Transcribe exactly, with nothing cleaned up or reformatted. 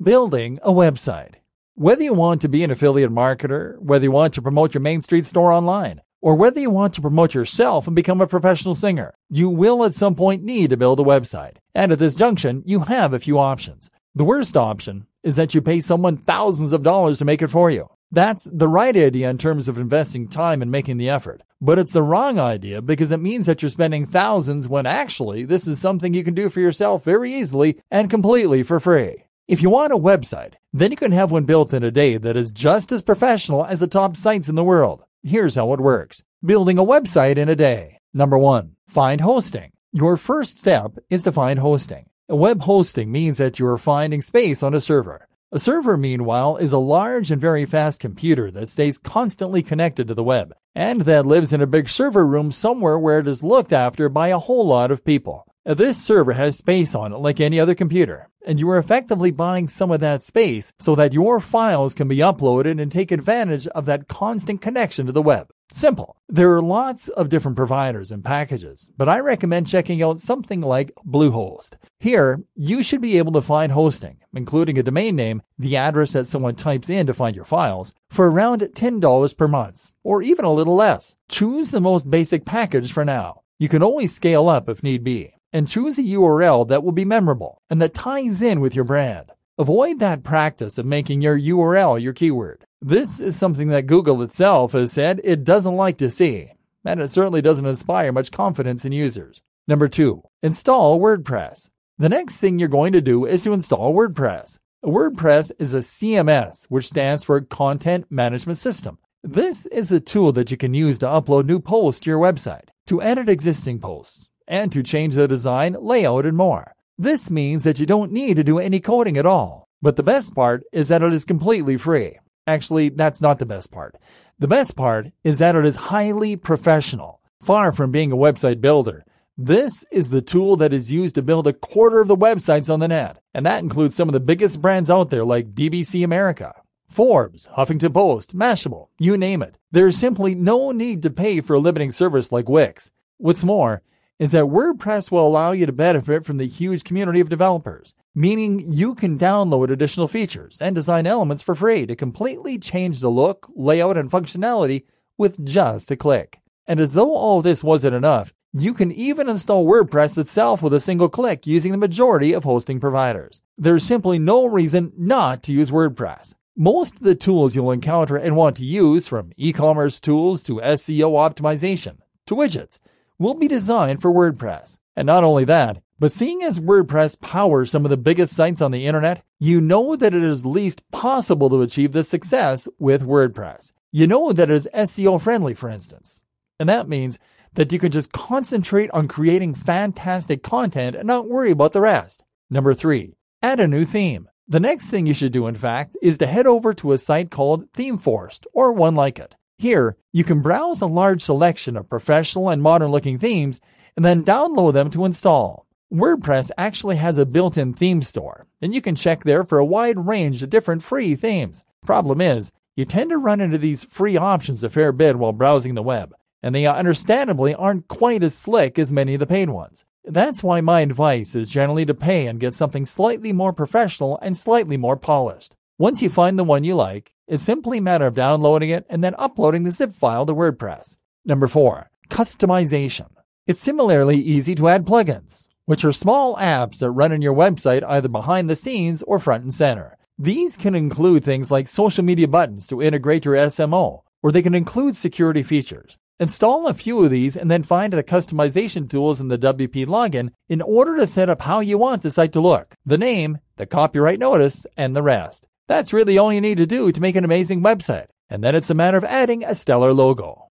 Building a website. Whether you want to be an affiliate marketer, whether you want to promote your Main Street store online, or whether you want to promote yourself and become a professional singer, you will at some point need to build a website. And at this junction, you have a few options. The worst option is that you pay someone thousands of dollars to make it for you. That's the right idea in terms of investing time and making the effort. But it's the wrong idea because it means that you're spending thousands when actually this is something you can do for yourself very easily and completely for free. If you want a website, then you can have one built in a day that is just as professional as the top sites in the world. Here's how it works. Building a website in a day. Number one, find hosting. Your first step is to find hosting. Web hosting means that you are finding space on a server. A server, meanwhile, is a large and very fast computer that stays constantly connected to the web, and that lives in a big server room somewhere where it is looked after by a whole lot of people. This server has space on it like any other computer, and you are effectively buying some of that space so that your files can be uploaded and take advantage of that constant connection to the web. Simple. There are lots of different providers and packages, but I recommend checking out something like Bluehost. Here, you should be able to find hosting, including a domain name, the address that someone types in to find your files, for around ten dollars per month, or even a little less. Choose the most basic package for now. You can always scale up if need be, and choose a U R L that will be memorable and that ties in with your brand. Avoid that practice of making your U R L your keyword. This is something that Google itself has said it doesn't like to see, and it certainly doesn't inspire much confidence in users. Number two, install WordPress. The next thing you're going to do is to install WordPress. WordPress is a C M S, which stands for Content Management System. This is a tool that you can use to upload new posts to your website, to edit existing posts, and to change the design, layout, and more. This means that you don't need to do any coding at all. But the best part is that it is completely free. Actually, that's not the best part. The best part is that it is highly professional. Far from being a website builder, this is the tool that is used to build a quarter of the websites on the net. And that includes some of the biggest brands out there like B B C America, Forbes, Huffington Post, Mashable, you name it. There is simply no need to pay for a limiting service like Wix. What's more is that WordPress will allow you to benefit from the huge community of developers, meaning you can download additional features and design elements for free to completely change the look, layout, and functionality with just a click. And as though all this wasn't enough, you can even install WordPress itself with a single click using the majority of hosting providers. There's simply no reason not to use WordPress. Most of the tools you'll encounter and want to use, from e-commerce tools to S E O optimization to widgets, will be designed for WordPress. And not only that, but seeing as WordPress powers some of the biggest sites on the internet, you know that it is least possible to achieve this success with WordPress. You know that it is S E O friendly, for instance. And that means that you can just concentrate on creating fantastic content and not worry about the rest. Number three, add a new theme. The next thing you should do, in fact, is to head over to a site called ThemeForest, or one like it. Here, you can browse a large selection of professional and modern-looking themes and then download them to install. WordPress actually has a built-in theme store, and you can check there for a wide range of different free themes. Problem is, you tend to run into these free options a fair bit while browsing the web, and they understandably aren't quite as slick as many of the paid ones. That's why my advice is generally to pay and get something slightly more professional and slightly more polished. Once you find the one you like, it's simply a matter of downloading it and then uploading the zip file to WordPress. Number four, customization. It's similarly easy to add plugins, which are small apps that run in your website either behind the scenes or front and center. These can include things like social media buttons to integrate your S M O, or they can include security features. Install a few of these and then find the customization tools in the W P login in order to set up how you want the site to look, the name, the copyright notice, and the rest. That's really all you need to do to make an amazing website, and then it's a matter of adding a stellar logo.